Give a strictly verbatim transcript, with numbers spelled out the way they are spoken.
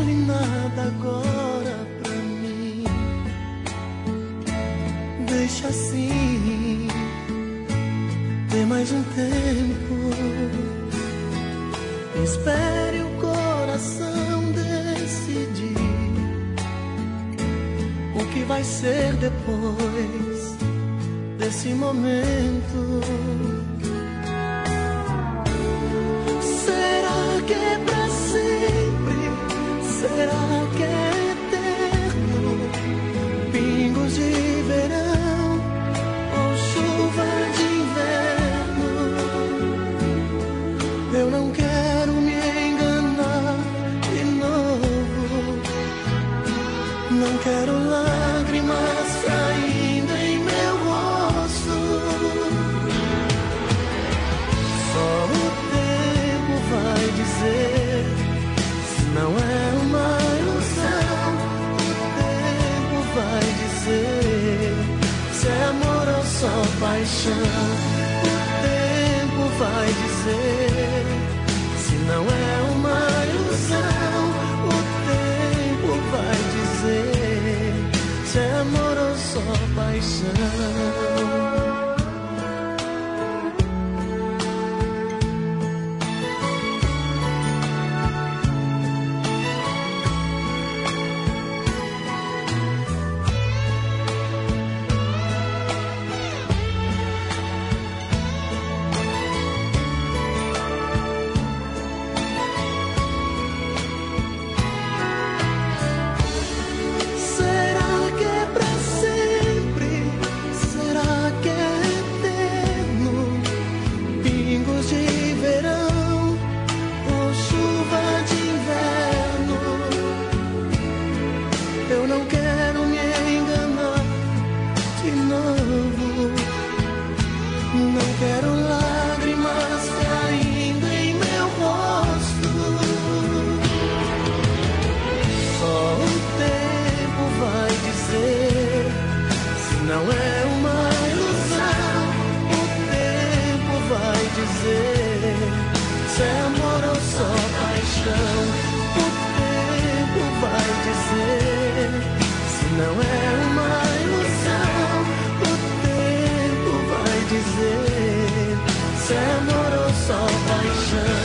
vale nada agora pra mim. Deixa assim, dê mais um tempo. Espere o coração decidir o que vai ser depois desse momento. Será que é pra sempre? Será que é eterno? Pingos de verão ou chuva de inverno? Eu não quero me enganar de novo. Não quero lágrimas caindo em meu rosto. Só o tempo vai dizer se não é uma ilusão. O tempo vai dizer se é amor ou só paixão. O tempo vai dizer se não é uma ilusão. O tempo vai dizer se é amor ou só paixão. Se é amor ou só paixão.